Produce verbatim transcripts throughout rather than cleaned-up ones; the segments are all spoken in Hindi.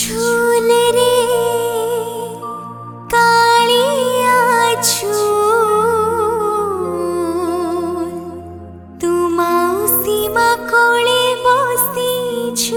झूल रे कालिया झूल तू माउसी मा कोळे बसी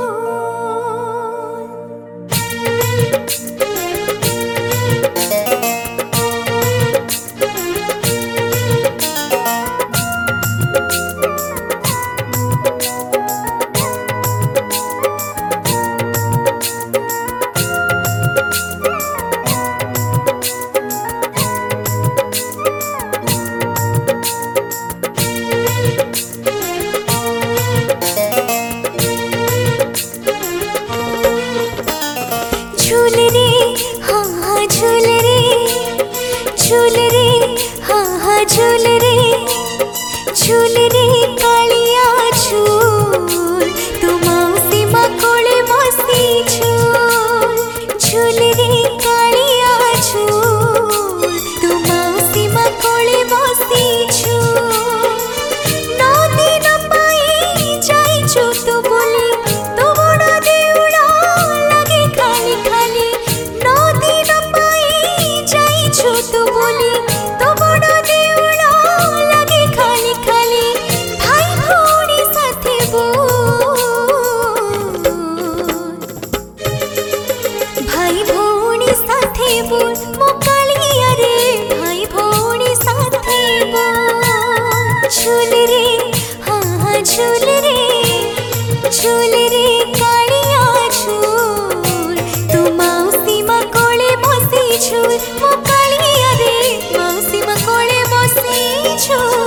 झूल रे हाँ हाँ झूल रे झूल रे हाँ हाँ झूल रे झूल रे कालिया झूल तू माउसी मा कोळे बसी झूल झूल रे कालिया झूल तू माउसी मा कोळे बसी झूल नौ दिन पाई जाइछु तू बोली तू बड़ देउड़ा लागे खाली खाली नौ दिन पाई जाइछु तू बोली तू बड़ देउड़ा लागे खाली खाली भाई भौणी साथे बोल भाई भौणी साथे बोल मो कालिया रे भाई भौणी साथे बोल झूल रे हाँ हाँ झूल रे झूल रे कालिया झूल तू माउसी मा कोळे बसी झूल मो कालिया रे माउसी मा कोळे बसी झूल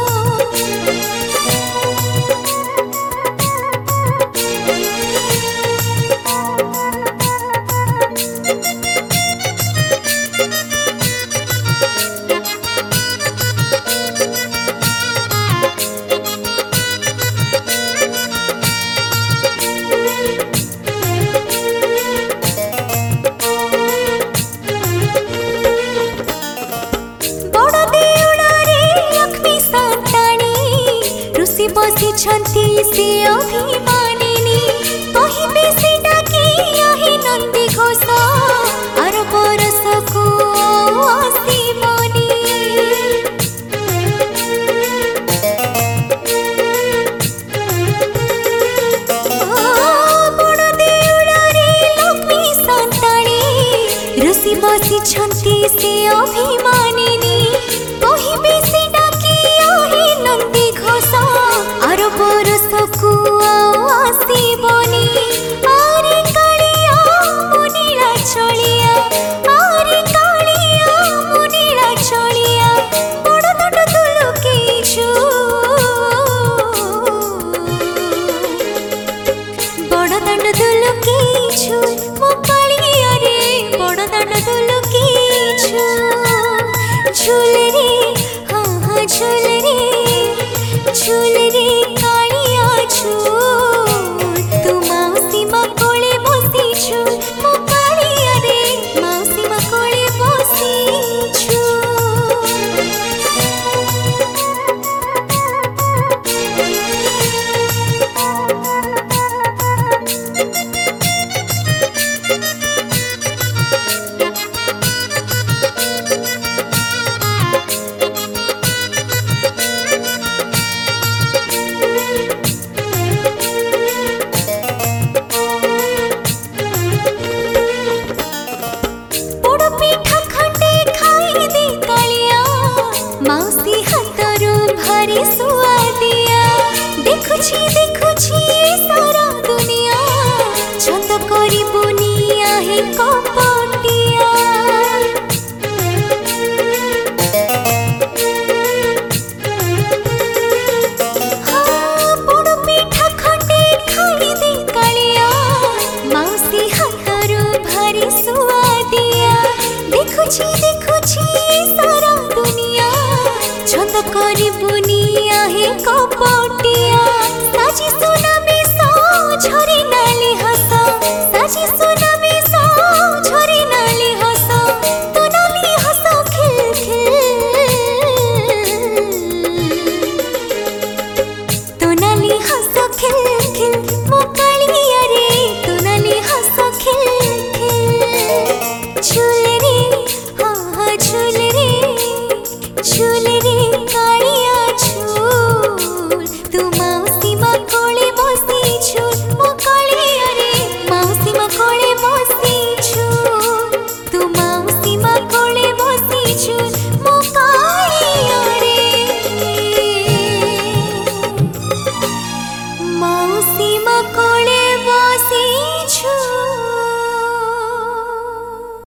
बसी छंती से अभिमानिनी कहिबे से डाकी यही नंदी घोष आर बरस को आसीबनी बड़ देउड़ा रे लक्ष्मी संतानी ऋषि बसी छंती से अभिमानिनी कहिबे से डाकी यही नंदी घोष आर बरस को आसीबनी आरे कालिया मुनीला चलिया आरे कालिया मुनीला चलिया बड़ दंड दुलुकी बड़ दंड दुलुकी झूल मो कालिया रे बड़ दंड दुलुकी झूल रे हाँ हाँ झूल रे झूल रे कालिया झूल तू माउसी मा कोळे बसी झूल मो कालिया रे माउसी मा कोळे बसी माउसी हाथरू भारी सुआदिया देखुछि देखुछि सारा दुनिया छंद करी बुनिया हे कपटिया हाँ बड़ पिठा खंडे खाई दे कालिया माउसी हाथरू भारी सुआदिया देखुछि